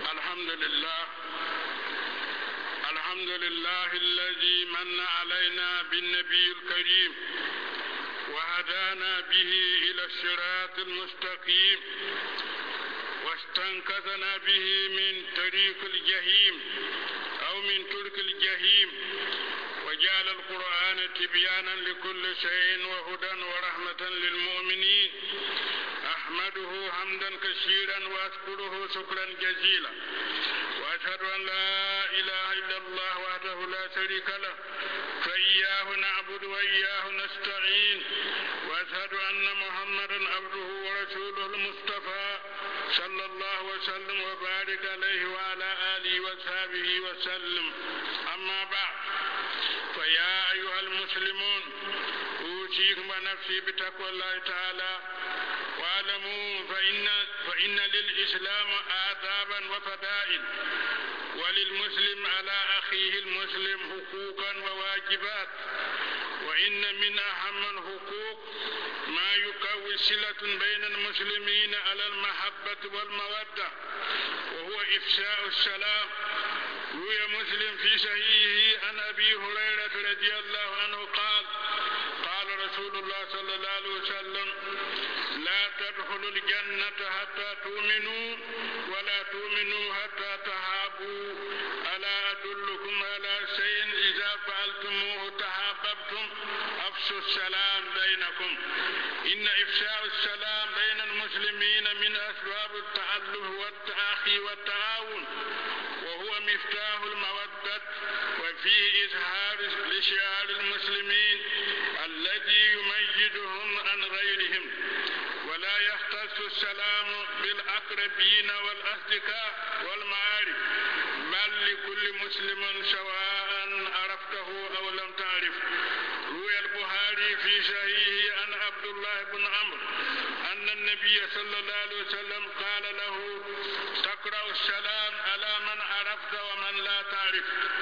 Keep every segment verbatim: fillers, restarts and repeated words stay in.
الحمد لله الحمد لله الذي من علينا بالنبي الكريم وهدانا به إلى الصراط المستقيم واستنقذنا به من طريق الجحيم أو من ترك الجحيم وجعل القرآن تبيانا لكل شيء وهدى ورحمة للمؤمنين. أحمده حمدا كثيرا وأشكره شكرا جزيلا وأشهد أن لا إله إلا الله وحده لا شريك له فإياه نعبد وإياه نستعين وأشهد أن محمدا عبده ورسوله المصطفى صلى الله وسلم وبارك عليه وعلى آله وصحبه وسلم. أما بعد فيا أيها المسلمون أوصيكم ونفسي بتقوى الله تعالى واعلموا فإن, فإن للإسلام آدابا وفضائل وللمسلم على أخيه المسلم حقوقا وواجبات، وإن من أهم الحقوق ما يقوي صلة بين المسلمين على المحبة والمودة وهو إفشاء السلام. روي مسلم في صحيحه عن أبي هريرة رضي الله عنه قال قال رسول الله صلى الله عليه وسلم لا تدخلوا الجنة حتى تؤمنوا ولا تؤمنوا حتى تحابوا. ألا أدلكم على شيء إذا فعلتموه تحاببتم؟ أفشوا السلام بينكم. إن إفشاء السلام بين المسلمين من أسباب التألف والتآخي والتعاون وهو مفتاح المودة وفيه إظهار لشعار المسلمين الذي يميزهم عن غيرهم. ولا يختص السلام بالأقربين والأصدقاء والمعارف بل لكل مسلم سواء عرفته أو لم تعرف. روي البخاري في صحيحه عن عبد الله بن عمرو أن النبي صلى الله عليه وسلم قال له تقرأ السلام على من عرفت ومن لا تعرف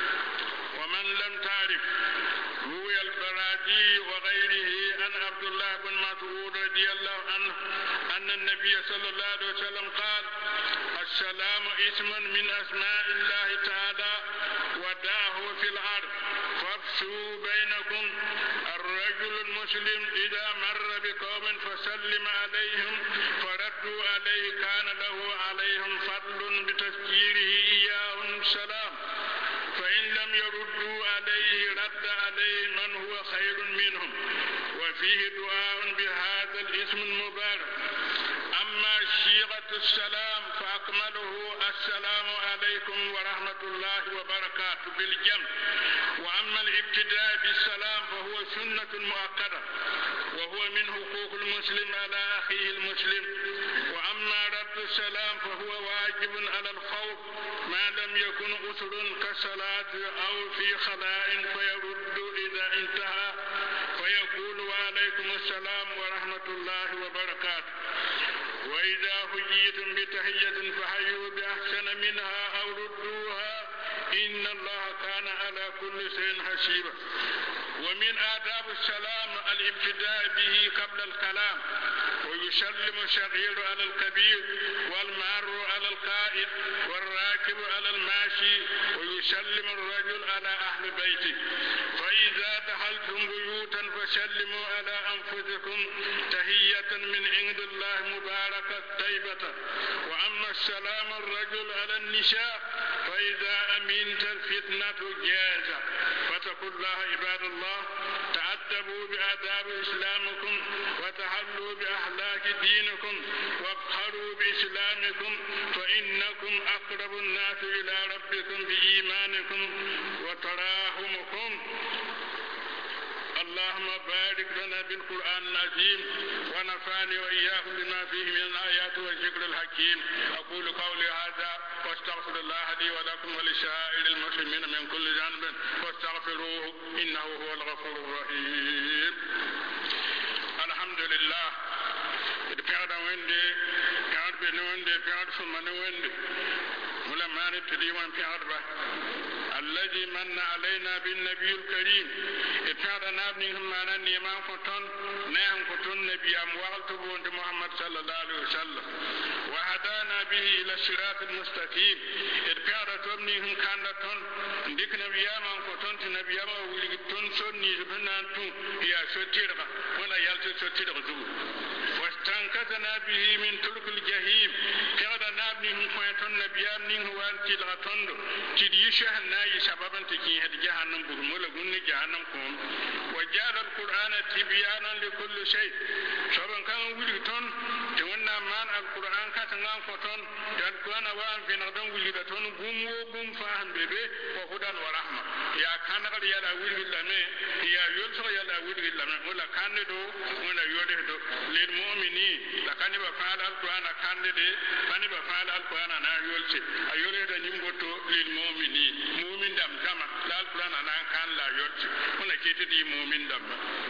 ومن لم تعرف. روي البراجي وغيره عن عبد الله بن مسعود رضي الله عنه أن النبي صلى الله عليه وسلم قال السلام اسم من أسماء الله تعالى وداه في الأرض فافشوا بينكم. الرجل المسلم إذا مر بقوم فسلم عليهم فردوا عليه كان له عليهم فضل بتذكيره إياهم السلام، فإن لم يردوا عليه رد عليه من هو خير منهم. وفيه دعاء بهذا الاسم المبارك. أما صيغة السلام فأكمله السلام عليكم ورحمة الله وبركاته بالجمع. وأما الابتداء بالسلام فهو سنة مؤكدة وهو من حقوق المسلم على أخيه المسلم. وأما رد السلام فهو واجب على الخوف ما لم يكن أسر كالصلاة أو في خلاء فيرد إذا انتهى فيقول وعليكم السلام ورحمة الله وبركاته. وإذا حييتم بتحية فحيوا بأحسن منها أو ردوها إن الله كان على كل شيء حسيبا. ومن آداب السلام الابتداء به قبل الكلام. ويسلم الصغير على الكبير والمار على القائد والراكب على الماشي ويسلم الرجل على أهل بيته. فإذا دخلتم بيوتا فسلموا على أنفسكم تحية من عند الله مباركة طيبة. وأما السلام الرجل على النساء فإذا أمنت الفتنة جاز. فاتقوا الله عباد الله، تأدبوا بآداب إسلامكم وتحلوا بأخلاق دينكم وافخروا بإسلامكم فإنكم أقرب الناس إلى ربكم بإيمانكم وتراحمكم. اللهم بارك لنا بالقرآن العظيم ونفعني وإياكم بما فيه من الآيات والذكر الحكيم. أقول قولي هذا واستغفر الله لي ولكم ولسائر المسلمين من كل ذنب فاستغفروه إنه هو الغفور الرحيم. الحمد لله. بيعدا وندي بيعد بنوندي بيعد سمن وندي ولا ما نتدي وان بيعد با الذي من علينا بالنبي الكريم. بيعدا نابني ما نيمان كتون نهم كتون نبي أم وقت بوند محمد صلى الله عليه وسلم وهدانا به إلى الصراط المستقيم إركار تومني هم كاندتون ديك نبياما كنت نبياما ولكتون سني زبنانتون يا سوتيرغا ولا يالت سوتيرغ زو واستنقذنا به من ترك الجحيم كذا نابني هم كنتون نبيام نين هو تلغتون تدي شهنا يسببا تكين هد جهنم بغمولا غن جهنم كون وجعل القرآن تبيانا لكل شيء سبن كان ولكتون تمنا مان القرآن كاتنغان كتون القرآن وان في نغدن ولكتون بوم وبوم فاهم بيبي وهدى ورحمة يا كان قال يلا ولي لمن يا يلصق يلا ولي لمن ولا كان دو ولا يوده دو للمؤمنين لكن بفعل القرآن كان دي كان بفعل القرآن أنا يلصق أيوله ده نيمبوتو للمؤمنين مؤمن دم كما لا القرآن أنا كان لا يلصق ولا كيت دي مؤمن دم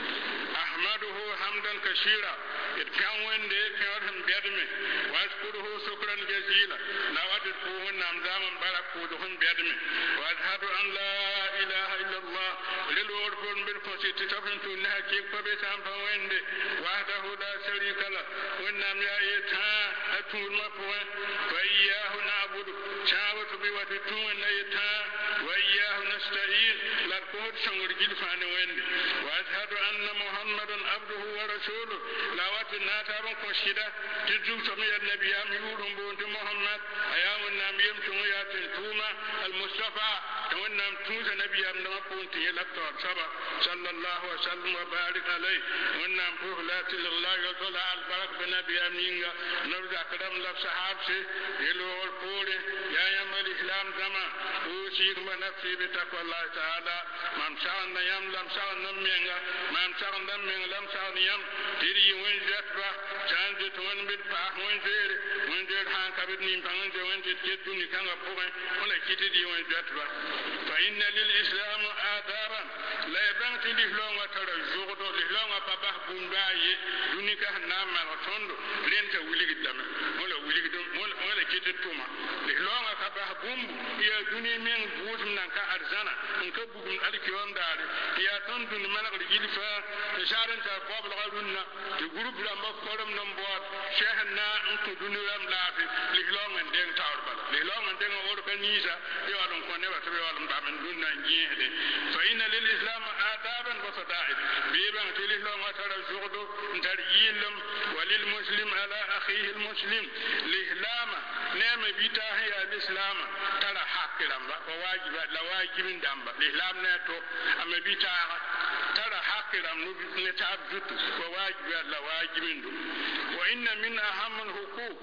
أحمده حمدا كثيرا كان وين كان بيدمه واشكره شكرا جزيلا لا وجدته نام زمن بركوتهم بيدمه واشهد ان لا اله الا الله للورفون بالفوسيت تفن تنها كيف بيتام فوين وحده لا شريك له ونام يا يتا اتول مفوا فاياه نعبد شاوت بوتتون يتا واياه نستعين لا كود شنور جلفان وين واشهد ان محمدا عبده ورسوله لا واتنا تابن كوشيدا تجو سمي النبي ام يورم بونت محمد ايام النام يمشون يا توما المصطفى ونام توز النبي ام نقونت يلقى صبا صلى الله وسلم وبارك عليه ونام فهلات لله يطلع البرك بنبي امينغا نرجع كلام لف صحابه يلو الفول يا يوم الاسلام زمان اوصيك ونفسي بتقوى الله تعالى مام شان يم لم شان نمينغا مام شان نمينغا لم شان يم تيري وين جاتبا شان جتون بالبا وين زير وين زير هان كبد نيم بان زي وين جتوني كان بوين ولا كيتي دي وين جاتبا فإن للإسلام آدابا لا يبنت لهلون وترى جوغدو لهلون بابا بومباي دونيكا نام مالتوندو لينتا وليك دم ولا وليك دم ولا كيتي توما لهلون كابا بوم يا دوني من بوزم نانكا أرزانا انكا بوغم الكيوم داري يا تندون ملك الجلفا شارن تا بابل غارونا تغروب لما فورم نمبر شهنا انكو دوني رام لافي لهلون من دين تاوربال لهلون من دين اورغانيزا يوالون كوني واتبيوالون بامن دونا نجيهدي فإن للإسلام آدابا وفضائل بيبان تلهلون وترى الزغدو ترييلم وللمسلم على أخيه المسلم الإسلام نعم بيتاهي الإسلام ترى حق لنبا وواجب لواجب دنبا الإسلام ناتو أما بيتاها ترى حق لنبا نتاب جتو وواجب لواجب دو وإن من أهم الحقوق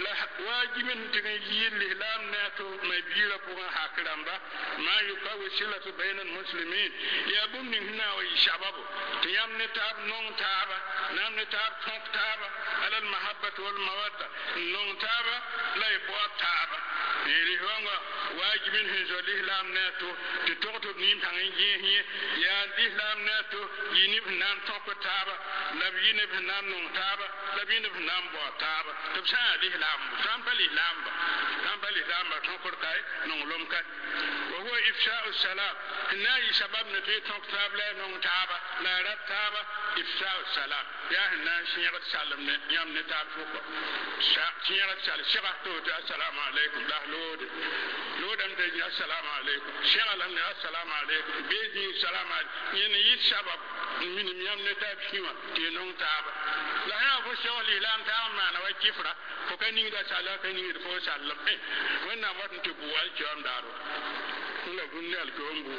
واجب تنجيل الإسلام ناتو مبيرا بوغا حق لنبا ما يقوي صلة بين المسلمين يا بني هنا ويشباب تيام نتاب نون تابا نام نتاب تونك تابا على المحبة والمودة نون تابا لا يبوا تابا يلي هو واجب هنزو الإسلام ناتو تتوقتو نيم تنجيه يا الإسلام ناتو ينب نام تونك تابا لبينب نام نون تابا لبينب نام بوا تابا تبسان الإسلام سامبا الإسلام سامبا الإسلام تونك كاي نون لوم كاي وهو إفشاء السلام هنا سبب نتي تونك تابا نون تابا لا رب تابا إفشاء السلام يا هنا شيرت سلام يام نتاب فوق شيرت سلام شبهتو السلام عليكم لا لود لود أم تجي السلام عليكم شغلهم السلام عليكم بيجي السلام عليكم يعني يد سبب من يام نتاب شيما تنون تابا لا يا فشوا الإسلام تام معنا وكفرة فكني دا سلام كني دا فوق سلام وين نبغى نتبوال جام دارو ولا بني الكومبو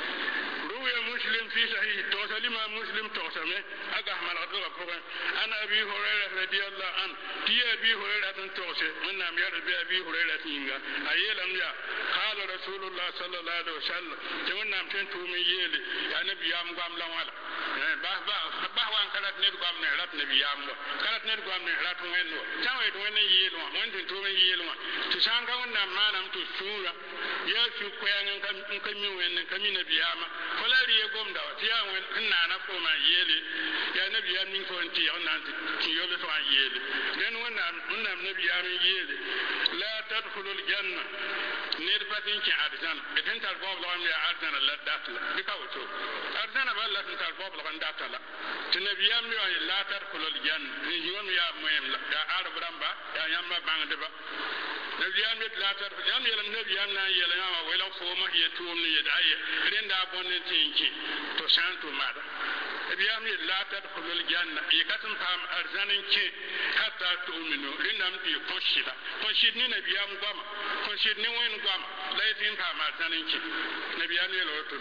روي مسلم في صحيح توصل ما مسلم توصل أجا من أرض القرآن أنا أبي هريرة رضي الله عنه تي أبي هريرة توصل من نام يربي أبي هريرة ينجا أيلم يا قال رسول الله صلى الله عليه وسلم تمن نام تنتومي يلي يا نبي يام قام لوالا bah bah bah wan kalat ne ko amne rat ne biyamwa kalat ne ko amne rat wenno tawe to wenen yelo won tin to men yelo to sanga wonna manam to sura ya su ko yan kan kan mi wen kan mi ne biyama ko la riye gomda wa tiya wen na na ko ma yele ya ne biyam min ko ti on nan ti yolo to an yele den wonna wonna ne biyam yele la tadkhulul janna nir patin ki arjan eden tar bob lo am ya arjan la datla bikawto arjan ba la tar bob lo datala tinabiyam mi la tadkhulul janna ni yom ya moyem la ya arab ramba ya yamba bangde ba nabiyam met la tar yam yelam nabiyam na yelam wa wala fo ma ye tuum ni ye daye renda bonne tinki to santo mada nabiyam ye la tar khulul janna e katum pam arzanin ki hatta tu'minu rindam bi konshida konshid ni nabiyam gama konshid ni wen gama laitin pam arzanin ki nabiyam ye lo to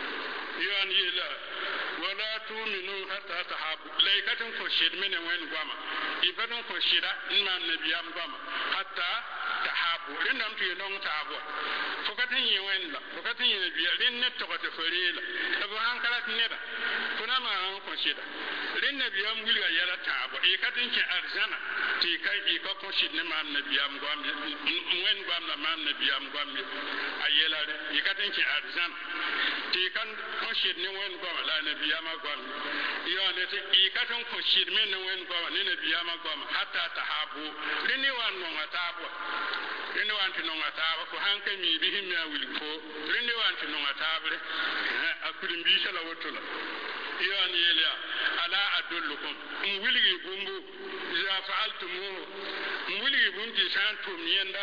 yan yela wala tu'minu hatta tahabu laikatun konshid min wen gama ibadun konshida imam nabiyam gama hatta tahabu rindam tu non taabo fokatin yi wenda fokatin yi biya rin ne to ko ferila abu hankalat neda kuna ma an konshida rin nabiyam gulga yala taabo e katin ki arzana ti kai e ko konshid ne mam nabiyam gwam wen gwam na mam nabiyam gwam ayela e katin ki arzana ti kan konshid ne wen gwam la nabiyam gwam yo ne ti e katin konshid men ne wen gwam ne nabiyam gwam hatta tahabu rin ni wan no taabo rende wanti nonga taaba ko hanka mi bi himya wili fo rende wanti nonga taabre akuri mbi sala wotula yon yelia ala adullukum um wili bumbu ya fa'altumu um wili bumti santum yenda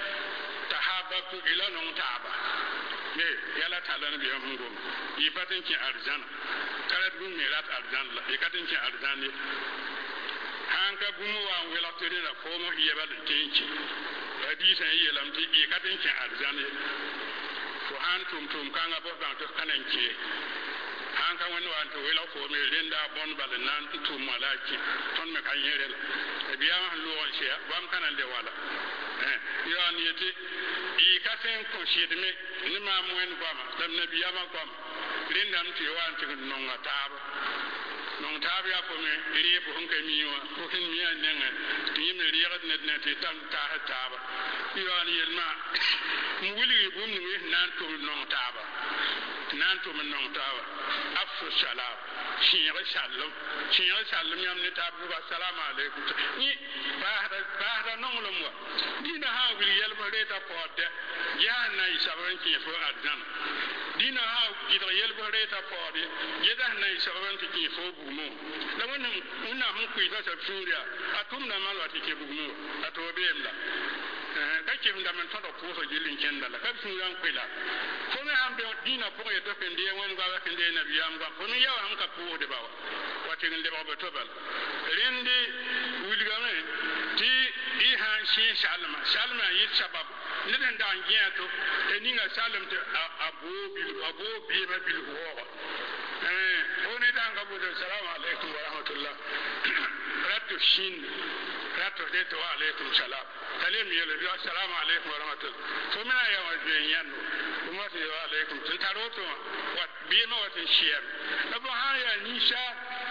tahabatu ila non taaba ye yala talan bi am ngom yi patin ki arjana karat gum merat arjana la yikatin ki arjana hanka gumu wa wela tere la fo mo yebal tinki hadisa yelam ti e katin ki arjana ko han tum tum kanga bo ban to kanan ki hanka wani wa to wela fo me renda bon bal nan tum malaki ton me kan yere la e biya ma lo on sia bam kanan de wala eh yo an yete e katin ko shidme ni ma mo en bama dam nabiya ma bama renda am ti wa ti non ngata non tabi ya ko me ri ko hunka miwa ko kin miya nenga ti me ri gat net net tan ta ta ba yo an yelma mu wuli bum ni nan to non taba nan to non taba afsu salam shiyar shalom shiyar shalom yam ne tabu ba salamu alaikum ni ba da ba da non lo mo dina ha wil yel mo reta pote ya na isaban ki fo arjan dina ha gidra yel mo reta pote yeda na isaban ki fo bumo la wannan unna mun ku ita ta suriya atum na malwa ke bumo atobe emla kake mda man todo ko so jilin kenda la kab sun yan kwila ko me ambe dina ko e to pende won ga wa kende na biyam ga ko me yawa am ka ko de bawa wati ngende ba to bal rendi wulga me ti i han shi salma salma yi sabab ne den da ngiya to e ninga salam te abu bil abu bi ma bil huwa eh ko ne da ga bu assalamu alaikum wa rahmatullah ratu shin ratu de to alaikum salam kalim yele bi assalamu alaikum wa rahmatullah to mina ya wa be yan kuma to wa alaikum tun taroto wa bi ma wa tin shiyam abu ha ya nisha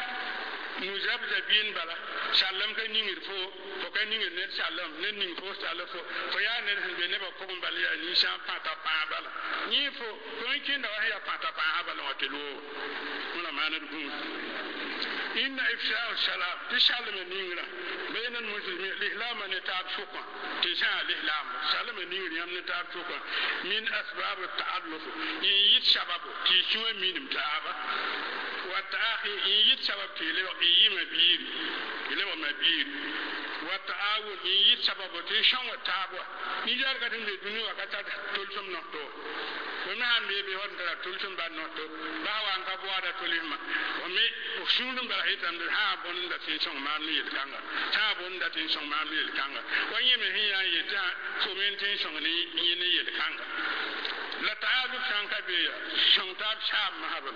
mujab zabin bala sallam ka ningir fo to ka ningir net sallam ne ning fo sallam fo to ya ne be ne ba ko bal ya nisha pata pa bala ni fo ko kin da wa ya pata pa bala wa telo muna manar gun inna ifsha'u salam tishallam ningira بين المسلمين الإسلام نتاب شكا تشاء الإسلام سلم نير يم نتاب شكا من أسباب التعلق يجد سبب تشوى من متابة والتأخي يجد سبب تلو إيم بير يلو مبير والتعاون يجد سبب تشوى تابة نجار كتن بدنيا كتر تلسم نقطة وما هم بيبي وانترا تلسم بعد نقطة باوا أنك بوادا تلهم ومي وشونم برهيتم ها بون دتين سون مامي الكانغا ها بون دتين سون مامي الكانغا واني مهيا يتا كومنتين سون ني ني الكانغا لا تعالوا كانكا بيا سون تاب شاب مهبل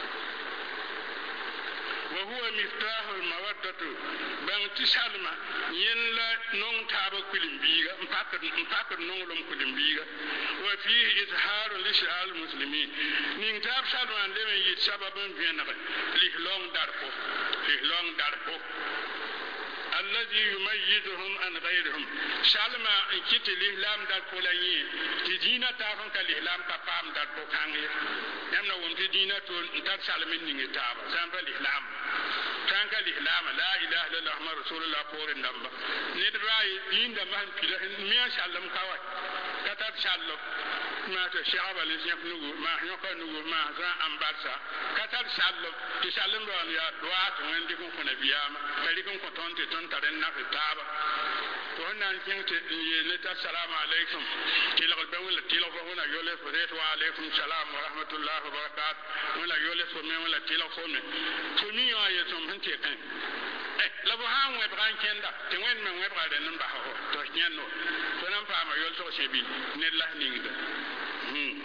وهو مفتاح المودة بان تسالما ينلا نون تابا كلم بيغا مفاكر مفاكر نون لم كلم بيغا وفيه إظهار لشعال المسلمين نين تاب سالما لمن يتسبب بينغ لهلون دارفو لهلون دارفو الذي يميزهم عن غيرهم سالما كيت الإسلام دار كولاني تدينا تافن كالإسلام كفام دار بوكاني يمنا وم تدينا تون تار سالمين نيجي تابا سامبا الإسلام كان كالإسلام لا إله إلا الله محمد رسول الله فورن دمبا ندراي دين دمهم كلا ميا سالم كواي كتاب سالم ما تشعب الإسلام نقول ما يقول نقول ما زان أمبارسا كتاب سالم تسالم رأي دوات وين ديكون كنا بيام كليكون كتون تون ترين نافي تابا to wannan kin te ne ta assalamu alaikum tilal be wala tilal ko wala yole fo re wa alaikum salam wa rahmatullahi wa barakatuh wala yole fo me wala tilal ko me to ni yo aye to mun te kan eh la bo ha ngwe bran kenda te wen men we bra de nan ba ho to nyen no to nan fa ma yol to shebi ne la ninga hmm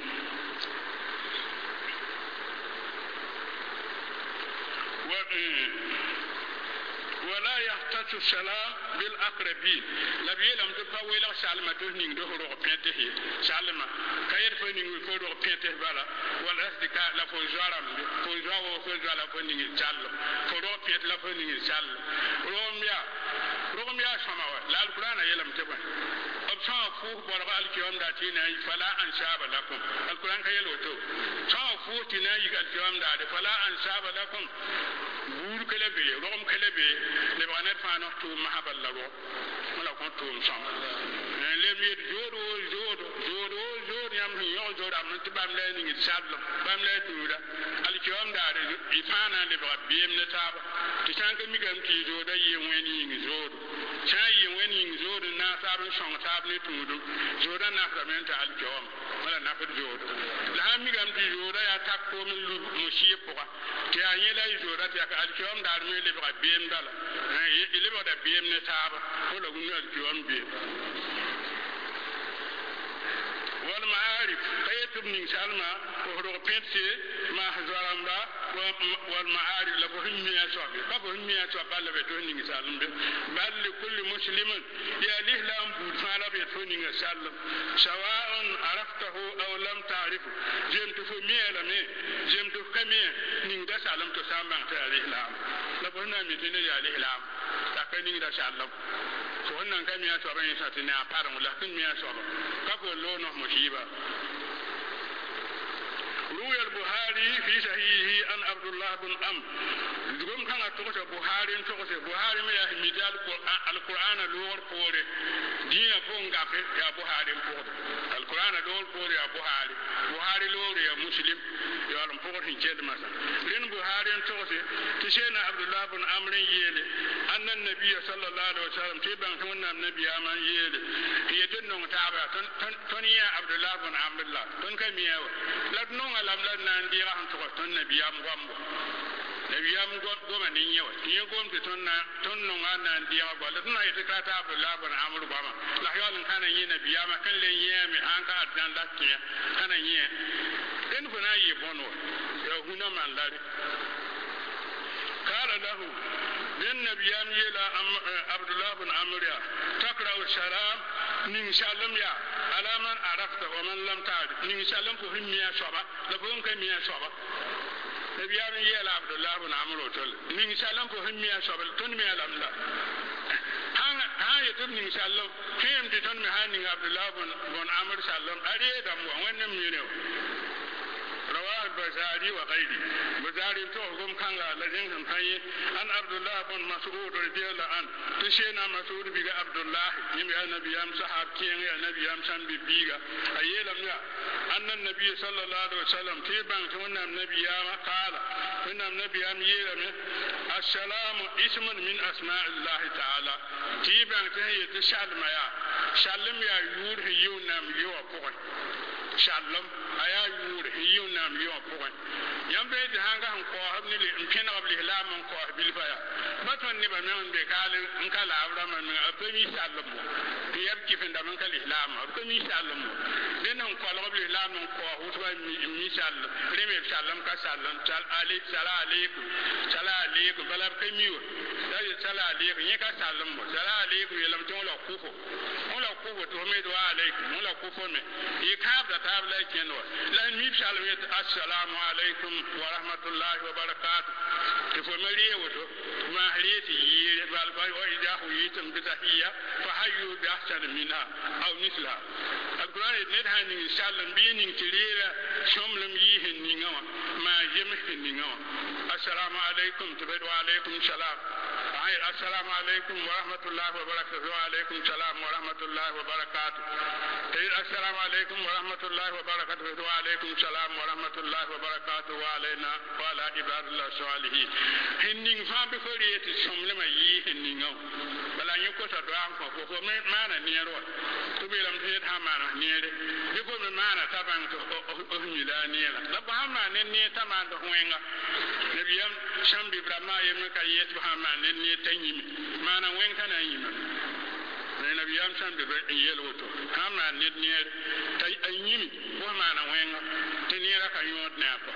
wa ولا يحتج السلام بالأقربين لبي لم تبقى ولا سالمة تهنين ده روح بيته سالمة كير فنين فروح بيته بلا ولا أصدقاء لا فوزارم فوزار وفوزار لا فنين سالم فروح بيت لا فنين سالم روميا روميا سماوة لا القرآن يلم تبقى أبصار فوق برا الكلام داتينا فلا أنساب لكم القرآن كيلو تو صار فوق تنا الكلام دات فلا أنساب لكم بور كلبي روم كلبي لبغانات فانو تو محبل لغو ولا كون تو مصام لمير جورو جورو جورو جورو يام يو جورو ام تبام لا ني سادل بام لا تودا الكيوم دار يفانا لبغ بيم نتاب تشانك ميغام تي جودا يويني ني جورو شاي يويني ني جورو نا سابن شون تابني تودو جودا نا سامنت الكيوم ولا نافد جورو لا ميغام تي جودا يا تاكو من مشي بوكا تي اني لا جودا تي الكيوم دار مي لبغ بيم دالا il va da biem ne taba wala gunal kiwam bi wal ma'arif qaytum min salma ko do pense ma hazaramba wal ma'arif la bohim miya sobe ba bohim miya sobe balla be to ni salum be bal li kulli muslimin ya lihlam bu fala be to ni salum sawa'un araftahu aw lam ta'rifu jem to fo miya la me jem to kamiya ni da salum to samba ta lihlam la bohna mi tene ya lihlam ta kani da salum ko wannan kamiya to ban sa tini a paran la kin miya sobe ka ko lo no musiba روي البخاري في صحيحه عن عبد الله بن عمرو دغم كان توكو بخاري توكو بخاري ما يحمد القران لور قوري دين فونغا يا بخاري قوري القران لور قوري يا بخاري بخاري لور يا مسلم يا لم فوق هنجد مثلا لين بخاري توكو تشينا عبد الله بن عمرو يلي ان النبي صلى الله عليه وسلم تبان كون النبي امان يلي يدنو تابع تنيا عبد الله بن عمرو الله تن كميا لا نون alam la nan dira han to ton nabiyam gombo nabiyam gombo ni nyewa ni gombe ton na ton no ngana dira ba la na ita kata abdullah bin amr bama la yalin kana yi nabiyama kan le yemi an ka dan da tiya kana yi den funa yi bono ya huna man lari قال له النبي يلا عبد الله بن عمرو تقرأ السلام من سلم يا على من عرفت ومن لم تعرف من سلم فهم ميا صبا لفهم كميا صبا النبي يلا عبد الله بن عمرو تقول من سلم فهم ميا صبا تون ميا لم لا هان هان يتم من سلم كم تون مهان عبد الله بن بن عمرو سلم أريد أم وين مينو رواه البزاري وغيره بزاري توهم كان لجن هاي أن عبد الله بن مسعود رضي الله عنه تشينا مسعود بيجا عبد الله يمي النبي يام صحاب كين يا النبي يام سان بيجا أيلم يا أن النبي صلى الله عليه وسلم تيبان كون النبي يام قال إن النبي يام يلم السلام اسم من أسماء الله تعالى تيبان تهي تشالم يا شالم يا يور يونام يو أبوه shalom aya yur yunam yo poin yambe de hanga han ko habni le mpena wabli lam ko bil faya baton ni ba men be kale nkala abrama men apemi shalom bi yab ki fenda men kala islam apemi shalom den han ko wabli lam ko hutba mi shalom reme shalom ka shalom tal ali sala alaykum sala alaykum balab kamiyo dai sala alaykum yeka shalom sala alaykum yelam ton la kufo on la kufo to me do alaykum on la kufo me yikab tabla kenwa la mi shalawet assalamu alaikum wa rahmatullahi wa barakatuh ifo mariye woto ma hariyati yi bal bal wa idahu yitum bitahiyya fa hayyu bi ahsan minha aw misla alquran ne hani inshallah bi nin tirira shomlum yi hin ningawa ma yem hin ningawa assalamu alaikum wa alaikum salam السلام عليكم ورحمة الله وبركاته وعليكم السلام ورحمة الله وبركاته السلام عليكم ورحمة الله وبركاته وعليكم السلام ورحمة الله وبركاته وعلينا وعلى عباد الله الصالحين هنين فان بفريت سملما يي هنين بلا يكو تدوان فوق ما أنا نيرو تبيلم تيت هما نيري يكو ما أنا تبان أهني لا نيرا لبهما نيري تمان دهوينغا نبيام شام ببرما يمكا يت بهما نيري تنيم ما أنا وين كان يما نبيام شام بيلوتو هما نيري تنيم وما أنا وين تنيرا كيوت نابا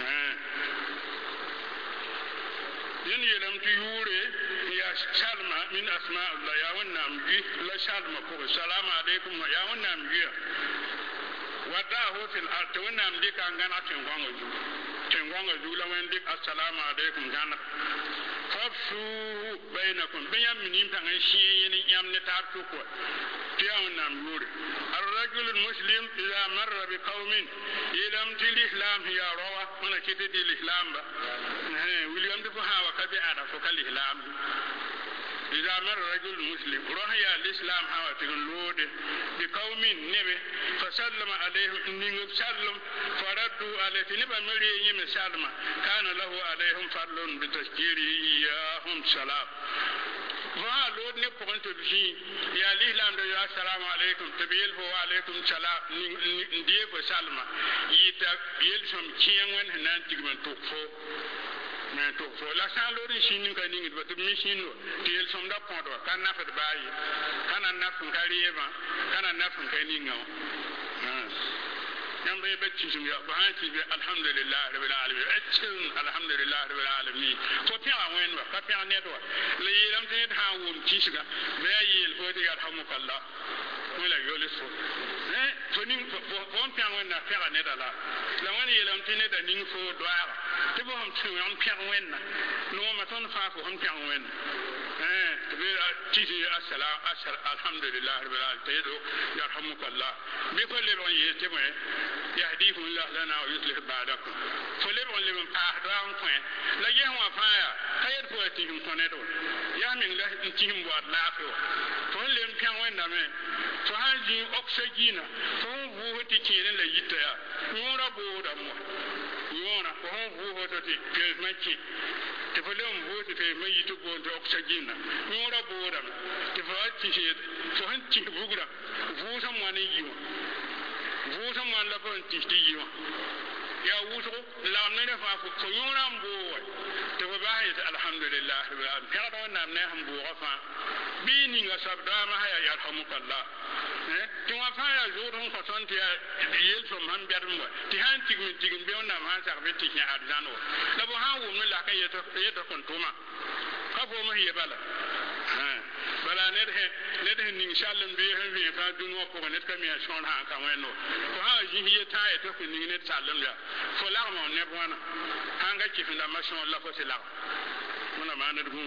ين يلم تيوري يا سلمى من أسماء الله يا ونام جي لا سلمى كو السلام عليكم يا ونام جي وداه في الأرض ونام دي كان غانا تنغانغ جو تنغانغ جو لا وين دي السلام عليكم غانا فافسوا بينكم بيام منين تان شيء يام نتاركو تياون نام يوري الرجل المسلم إذا مر بقوم يلم تي الإسلام هي روى من كتدي الإسلام با ويليام دفها وكبي أنا فكال الإسلام إذا مر رجل مسلم رهي الإسلام هوا تقول بقوم نبي فسلم عليهم نيم سلم فردوا عليه نبى مري يم سلم كان له عليهم فضل بتشكيره إياهم سلام ما لود نبغون تبجي يا الإسلام ده السلام عليكم تبيل هو عليكم سلام نديه بسلم يتا يلسم كيان وين هنان تجمن توفو من توفو لا سالوري شيني كنيني بتمي شينو تيل سم دا بوندو كان نافد باي كان نافن كاريما كان نافن كنينغو يمبي بتشيم يا بهانتي الحمد لله رب العالمين اتشن الحمد لله رب العالمين فوتيا وين با فوتيا نيدو لي لم تني تا ووم تيشغا بييل فوتي يرحمك الله ولا يولسو eh foni fon pian wen na fera ne dala la wen yelam tine da ning fo doara te bo ham tu am pian wen na no ma ton fa ko ham pian wen eh be tiji assalam ashar alhamdulillah rabbil alamin yarhamukallah bi ko le bon yete mo yahdihu allah lana wa yuslih ba'dakum fo le bon le bon pa do am point la ye wa fa ya kayet fo ti hum konedo ya min la ti hum wa la fo fo le pian wen na me fo hanji oxygena fon vuho ti kire la yita ya yora boda mo yora fon vuho to ti pesmaki te folom vuho ti pe mai to go to oxygena yora boda te fa ti je fo han ti bugra vu sam wani yiwa vu sam wan la fon ti ti yiwa ya wuto la ne fa ko yora mbo te fa ba ya alhamdulillah rabbil alamin ya do na ne ham bu fa bi ni nga sabda ma ya yarhamukallah ti wa fa ya zo don ko son ti yel so man ber mo ti han ti mi ti be on na ma sa be ti nya arzano la bo ha wo mi la kan yeto yeto kon tuma ka bo ma ye bala ha bala ne de ne de ni inshallah be han be fa dun wo ko ne ka mi son ha kan weno ko ha ji ye ta yeto ko ni ne sallam ya fo la mo ne bo na hanga ki fi da ma son la ko se la mona ma ne dum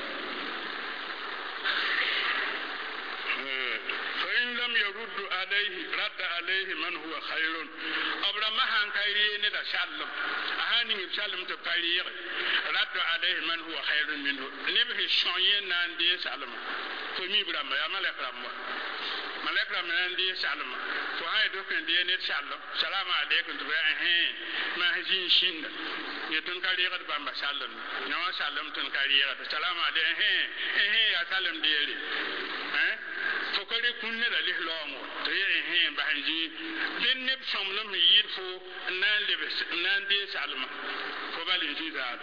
فإن لم يرد عليه رد عليه من هو خير أبرا ما هان كايري ندا شالم أهاني شالم تكايري رد عليه من هو خير منه نبه شونين نان دي شالم فمي برام يا ملك رام ملك رام نان دي شالم فهاي دوكن دي نت شالم سلام عليكم تبع هين ما هجين شين يتون كايري قد بام شالم نوا شالم تون كايري سلام عليكم هين هين يا سالم ديري ها fokore kunne la le longo to ye he banji den ne somlum yirfo nan le nan de salma ko bali jizad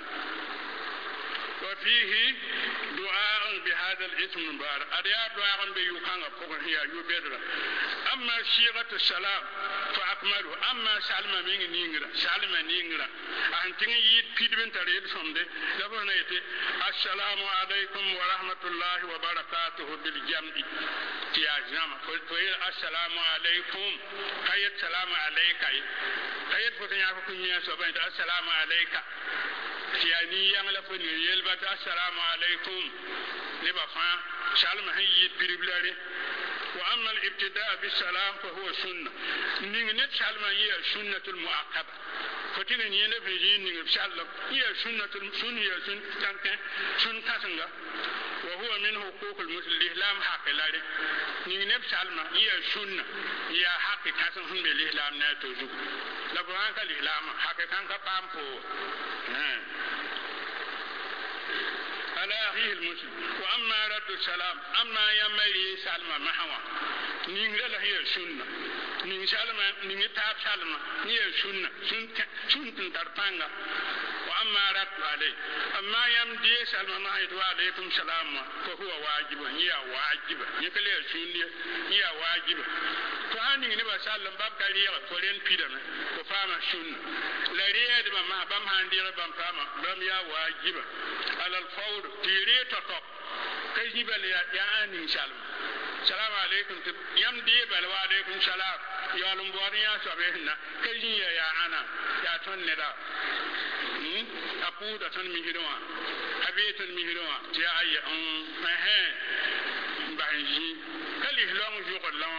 وفيه دعاء بهذا الاسم المبارك أريا دعاء بيوكان فوق هي يبدر أما شيغة السلام فأكمله أما سلم من نينغرا سلم نينغرا أنتين يد بيدبن تريد سمده لفظنا يتي السلام عليكم ورحمة الله وبركاته بالجمع يا جماعة فيل السلام عليكم كيد سلام عليك كيد فتنيا فكنيا سبحان السلام عليك يعني يعمل فني يلبس السلام عليكم نبى فا سلام هي بريبلاري وأما الابتداء بالسلام فهو سنة نينت سلمان هي سنة المؤكدة فتين ينا في جين سلم هي سنة سنة هي سنة سنة كاسنغا وهو من حقوق المسلم الإسلام حق لاري نينت سلمان هي سنة هي حق كاسن هم بالإسلام ناتوجو لبوان كالإسلام حق كان كبامبو على أخيه المسلم وأما رد السلام أما يمري سلمى محوى نينغ هي سنة نينغ سلمى نينغ تاب سلمى هي سنة سنة تربانغا وأما رد عليه أما يمدي سلمى ما يدعو عليكم سلام فهو واجب هي واجب يكلي سنة هي واجب فهاني نبى سلم باب كليه كلين بيدم وفاما سنة لا رياد ما بام هاندي بام فاما بام يا واجب على الفور تيري تطب كيجي بل يا أني سلام السلام عليكم يم دي بل وعليكم سلام يا لمبوريا سبحنا كيجي يا أنا يا تون ندا أبودا تون مهروا أبيت مهروا يا أي أم مه بعيني كله لون جوك لون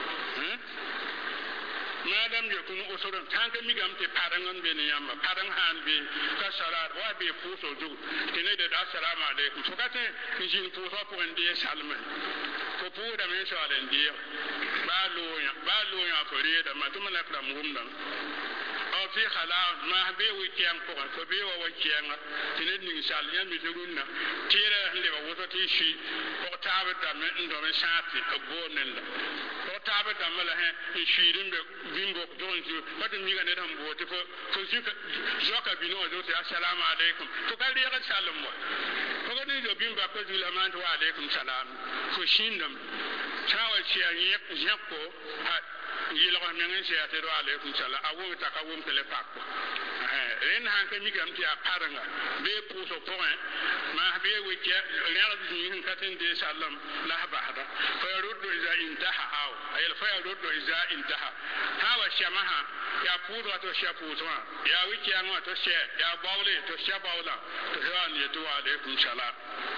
ما دام يكون أسرة تانك ميجام تبارنغن بنيام بارنغ هان بي كسرات وابي فوسو جو تنيد السلام عليكم فكاتين نجين فوسو بوندي سالمن كوبودا من سالن دي بالويا بالويا فريدا ما تمنك لمغمدان أو في خلاص ما بي ويكيان كوكا فبي ويكيان تنيد نيسال يان ميزورنا تيرا اللي بوتو شي وتابدا من ندوم ساتي أبونن وتابدا دملا هن شيرين bimbo donju badu mi ga ne dan bote fo fo jika joka bino do te assalamu alaikum to ka riya salam mo to ga ni do bimba ko jula man wa alaikum salam fo shindam tawa ci an yek yakko ha yilo ko men ci ate do alaikum salam awu ta ka wum tele pakko eh ren han ka mi gam ti a paranga be puso point ma be wike real ni ka tin de salam la bahada fa yurdu iza intaha aw ay fa yurdu iza intaha hawa shamaha ya pudo to sha pudo ya wiki an to she ya bawle to sha bawla to ran ya to alaikum salam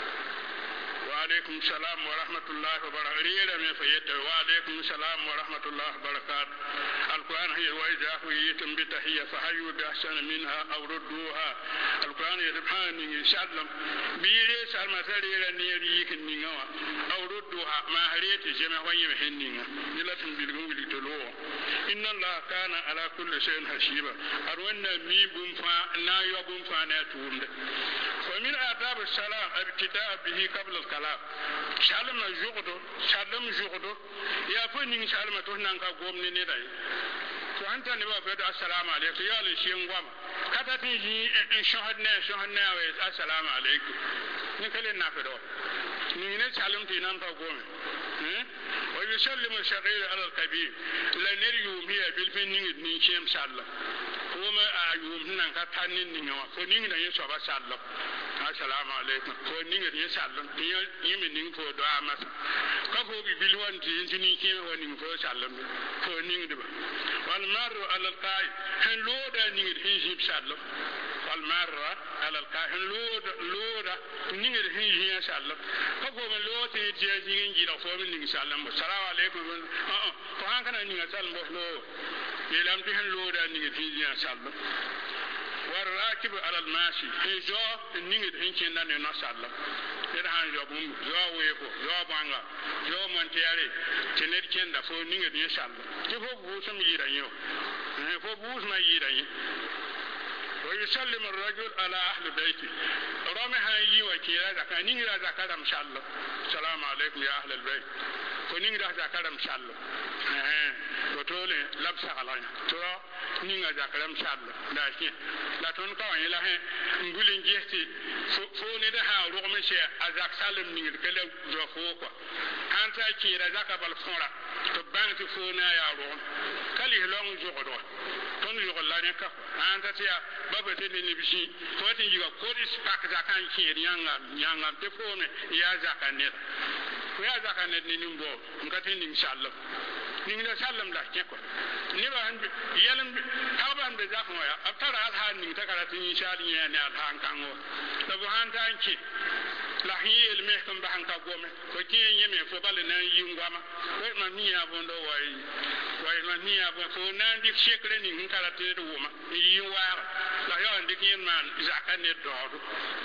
wa alaikum salam wa rahmatullahi wa barakatuh me fa yadda wa alaikum salam wa rahmatullahi wa barakatuh alquran hiya wa idha huyitum bi tahiyya fa hayyu bi ahsana minha aw rudduha alquran yadhani sallam bi re salma tare ne yikin ninga aw rudduha ma hariyati jama wayyi hinninga dilatum bil gumbi to lo inna allaha kana ala kulli shay'in hasiba arwanna mi bum fa na yo bum fa na tuumde wa min adab as-salam ibtida' bihi qabla al-kalam salam na juqdo salam juqdo ya fa ning salama to nan ka gomni ne dai to anta ne ba fa da assalamu alaykum ya le shin gwam kata tin ji in shahadna shahadna wa assalamu alaykum ni kale na fa do ni ne salam ti nan fa gomi ويسلم الصغير على الكبير لا نريوم هي بالفنين من شيم سالم وما أيوم نان كتانين نيوا فنين نيا سبا سالم السلام عليكم فنين نيا سالم نيا يمين نين فو دعاء مس كفو بيلوان تين تين كين ونين فو سالم فنين دبا والمر على القاي هن لودا نين هيجيب سالم والمر على القاي هن لودا لودا نين هيجيب سالم كفو من لودا تيجي جيرا فو من سالم السلام عليكم اه فان كان نين سالم بو يلام تهن لودا نين فيجيا سالم والراكب على الماشي هيجو نين هين كين نان نسالم يرهان جو بوم جو ويفو جو بانغا جو مونتياري تنير كين دا فو نين دي سالم تفو بوسم يرا يو فو بوس ما يرا يو ويسلم الرجل على أهل بيته رمى هاي وكيلا زكاة نيجا زكاة إن شاء الله السلام عليكم يا أهل البيت ونيجا زكاة إن شاء الله ها وتقولي لبس على ترى نيجا زكاة إن شاء الله لكن لا تنكوا إلى هن نقولين جهتي فوني ده ها رغم شيء أزاك سالم نيجا كلا جفوكوا أنت كيلا زكاة بالفورة تبان تفونا يا رغم كلي لون جودوا ton yo la ne ka anta tia baba te ni bishi to tin yiga kodis pak zakan ki nyanga nyanga te fone ya zakan ne ko ya zakan ne ni nimbo ngati ni inshallah ni ngi sallam la ke ko ni ba han yelam ta ba han be zakon ya aftara al han ni ta kala tin inshallah ya ne al han kan o to bo han tan ki la hiel me kan ban ka gome ko kien yeme fo bal na yingama ko ma miya bondo wai wai ma miya bo fo na di shekre ni hin kala te do ma yi wa la yo ndi kien man zakka ne do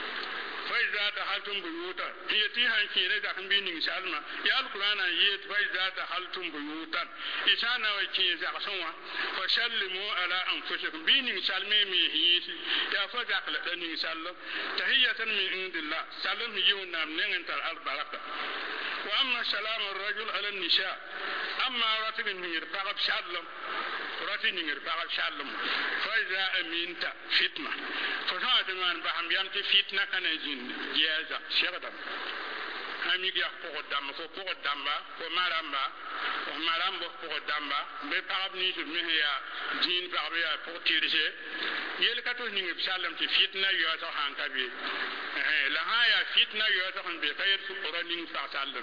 فإذا دخلتم بيوتا هي تيها كيرة دخل بينين سالما يا القرآن يت فإذا دخلتم بيوتا إسانا وكين زعسوا فسلموا على أنفسكم بينين سالمي ميهيس يا فدخل بينين سالم تحية من عند الله سلم يونا من عند البركة وأما سلام الرجل على النساء أما راتب النير فقط سلم راتب النير فقط سلم فإذا أمينت فتنة فهذا من بهم يمت فتنة كان يجين يازا شغدا أمي يا فوق الدم فوق الدم ومارامبا ومارامبا فوق الدم بفقط نيجي مهيا جين فقط يا فوق تيرجي يلكاتو نيجي سلم في فتنة يازا هانكابي la haya fitna yota kan be kayir fu quranin fa sallam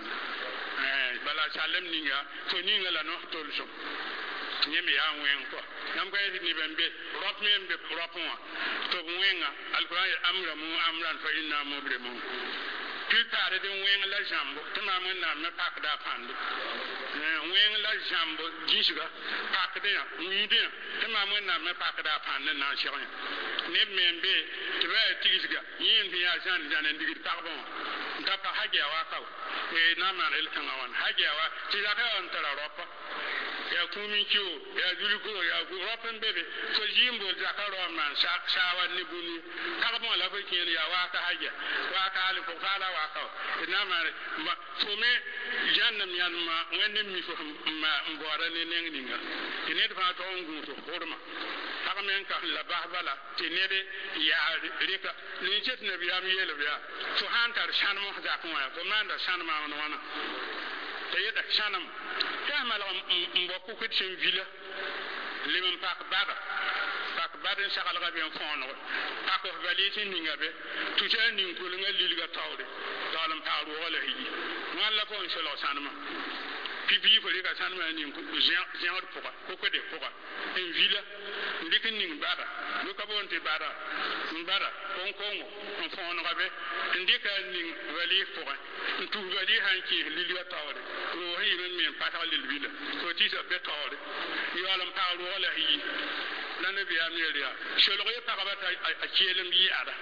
eh bala sallam ninga fo ninga la no tolso nyeme ya wen ko nam ko ni bembe rop men be ropon to wenga alquran amra mu amran fa inna mubrimu tu tare de wen la jambo tama men na me pak da pande eh wen la jambo jisuga pak de ni de tama men na me pak da pande na shirin ne membe tebe tigisiga yin biya jan jan ndigir tarbon ndapa hagia wa kaw e namna el kangawan hagia wa tijaka on tara ropa ya kumi kiyo ya juliko ya ropen bebe so jimbo zakaro man sa sawa ni buni tarbon la ko kin ya wa ka hagia wa ka ali ko kala wa kaw e namna fome jannam yanma wenne mi fo ma mbora ne nenginga ine fa to ngu to horma men ka la bahbala tinede ya rika ni jet nabi am yele biya so hantar shanmo za ko ma ko manda shanma on wana tayeda shanam ta mala mbokku ko tin villa limam pak baba pak baden sakal ga ben fono pak ko valiti ninga be tuja nin ko nga liliga tawde dalam paru wala hiji wala ko inshallah shanma pipi ko rika shanma nin ko jean jean poka ko ko de poka en villa ndikin ning bada lu ka bonte bada bada kon kon on fon rabe ndika ning wali foka tu wali hanki lili tawde ro hi men men patal lil villa ko ti sa be tawde yo alam paru wala hi nan bi amelia sholo ye parabata a kielem yi ada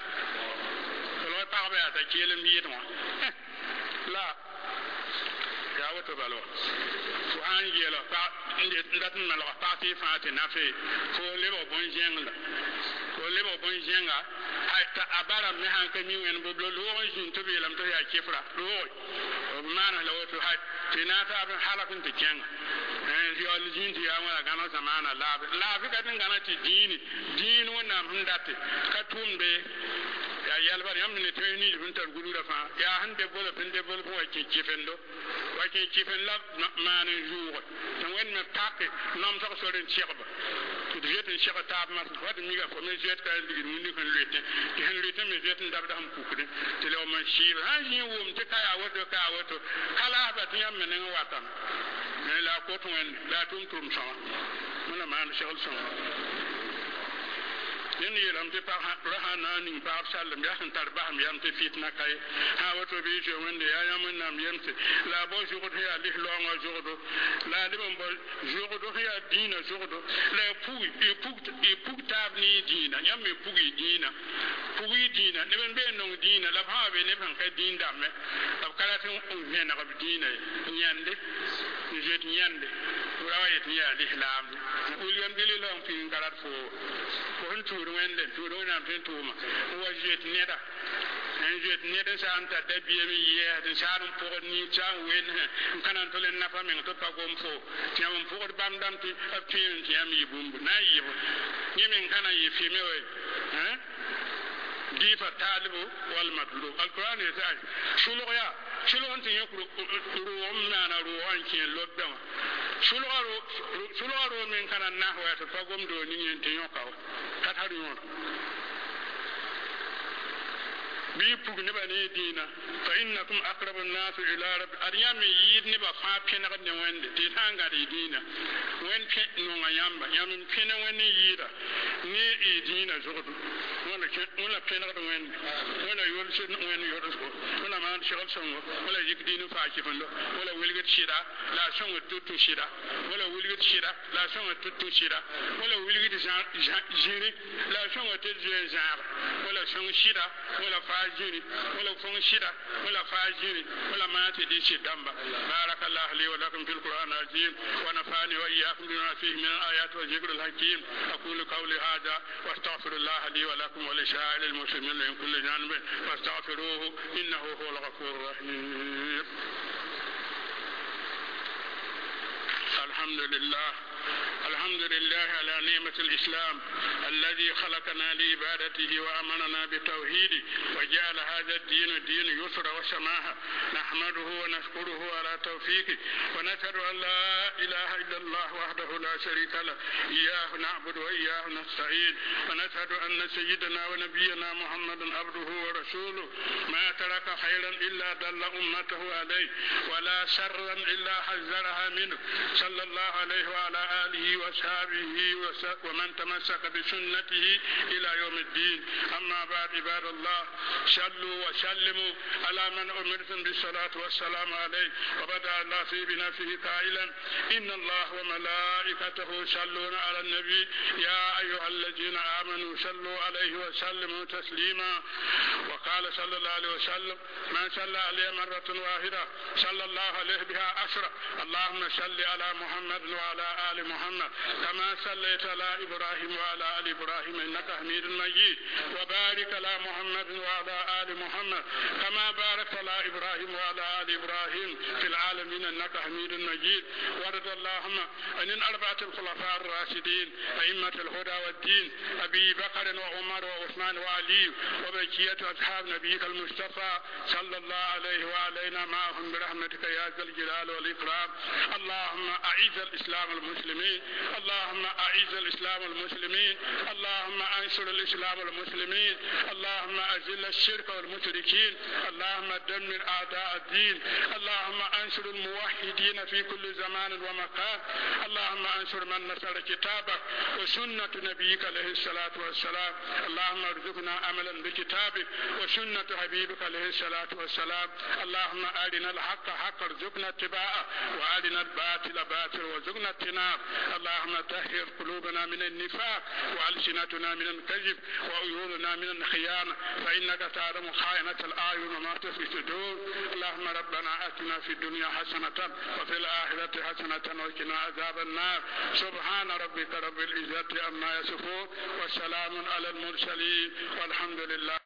sholo parabata a kielem yi to la ya wato balo fu an yela pa ndat na la pa ti fa ti na fe ko le bo bon jenga ko le bo bon jenga ay ta abara me han ka mi wen bo lo won jun to be lam to ya kifra lo mana la wato hay tinata bin halakun ti kenga en yo al jin ti ya wala gana zamana la la fi ka tin gana ti dini dini wona ndate ka tumbe ya yalbar yam ne to ni bin tar gudu da fa ya han de bolo bin de bolo ko ki kifendo wa ki kifen la manen jour tan wen me pakke nam so so den chekba to de yeten chekba tab ma wa de mi ga ko me jet ka digi mun ni kan lete ki han lete me jet ndab da ham kukude te le o man shir ha ni wum te kaya wodo ka wodo kala ba tin yam ne watan ne la ko to en la tum tum sama mun ma an shekhl sama yen yelam te pa rahana ning pa sallam ya han tarbaham yam te fitna kay ha wato bi je wende ya yam nam yemte la bo jogoto ya li longa jogoto la limam bo jogoto ya dina jogoto la pu e pu e pu tab ni dina yam me pu dina pu dina ne ben be no dina la ha be ne ban ka dinda me tab kala tin ne na ka dina nyande ni je nyande rawayet ni ya l'islam uliam dili long fin karat fo ko turu wende turu na tin tuma wa jet neda en jet neda santa da biye mi ye de sarum pour ni chan wen kanan to len nafa men to pagom fo nyam pour bam dam ti apin ti am yi bumbu na yi ni men kana yi fi me we hein di fa talibu wal matlu alquran ya sai shulu ya shulu anti yakru ru na na ru an kin loddan shulu ro shulu ro men kana na wa to pagom do ni en ti yokaw kataru yon بي بوغ نبا ني دينا فإنكم أقرب الناس إلى رب أريام ييد نبا فا بينا قد نوين دي تانغا دي دينا وين بي نوغا يامبا يامن بينا وين ييدا ني إي دينا زغدو ولا ولا بينا قد وين ولا يولسن وين يورسكو ولا ما شغل سنغو ولا يك دينو فاكي فندو ولا ولغت شيدا لا سنغو توتو شيدا ولا ولغت شيدا لا سنغو توتو شيدا ولا ولغت جيري لا سنغو تجي زار ولا سنغ شيدا ولا فاجيري ولا فون شيدا ولا فاجيري ولا ما تدي شدامبا بارك الله لي ولكم في القرآن العظيم ونفعني وإياكم بما فيه من الآيات والذكر الحكيم أقول قولي هذا واستغفر الله لي ولكم ولسائر المسلمين من كل جانب فاستغفروه إنه هو الغفور الرحيم. الحمد لله الحمد لله على نعمة الإسلام الذي خلقنا لعبادته وأمرنا بتوحيده وجعل هذا الدين دين يسر وسماحة نحمده ونشكره على توفيقه ونشهد أن لا إله إلا الله وحده لا شريك له إياه نعبد وإياه نستعين ونشهد أن سيدنا ونبينا محمد عبده ورسوله ما ترك خيرا إلا دل أمته عليه ولا شرا إلا حذرها منه صلى الله عليه وعلى آله وصحبه ومن تمسك بسنته إلى يوم الدين. أما بعد عباد الله صلوا وسلموا على من أمرتم بالصلاة والسلام عليه. وبدأ الله في بنفسه قائلا إن الله وملائكته يصلون على النبي يا أيها الذين آمنوا صلوا عليه وسلموا تسليما. وقال صلى الله عليه وسلم من صلى عليه مرة واحدة صلى الله عليه بها عشرة. اللهم صل على محمد وعلى آل محمد كما صليت على إبراهيم وعلى آل إبراهيم إنك حميد مجيد. وبارك على محمد وعلى آل محمد كما باركت على إبراهيم وعلى آل إبراهيم في العالمين إنك حميد مجيد. وارض اللهم عن الأربعة الخلفاء الراشدين أئمة الهدى والدين أبي بكر وعمر وعثمان وعلي وبقية أصحاب نبيك المصطفى صلى الله عليه وعلينا معهم برحمتك يا ذا الجلال والإكرام. اللهم أعز الإسلام المسلمين اللهم أعز الإسلام المسلمين اللهم أنصر الإسلام المسلمين اللهم أذل الشرك والمشركين اللهم دمر أعداء الدين اللهم أنصر الموحدين في كل زمان ومكان اللهم أنصر من نصر كتابك وسنة نبيك عليه الصلاة والسلام. اللهم ارزقنا عملا بكتابك وسنة حبيبك عليه الصلاة والسلام. اللهم أرنا الحق حق ارزقنا اتباعه وأرنا الباطل باطل وارزقنا اجتناب. اللهم طهر قلوبنا من النفاق وألسنتنا من الكذب وعيوننا من الخيانة فإنك تعلم خائنة الأعين وما تخفي الصدور. اللهم ربنا آتنا في الدنيا حسنة وفي الآخرة حسنة وقنا عذاب النار. سبحان ربك رب العزة عما يصفون وسلام على المرسلين والحمد لله.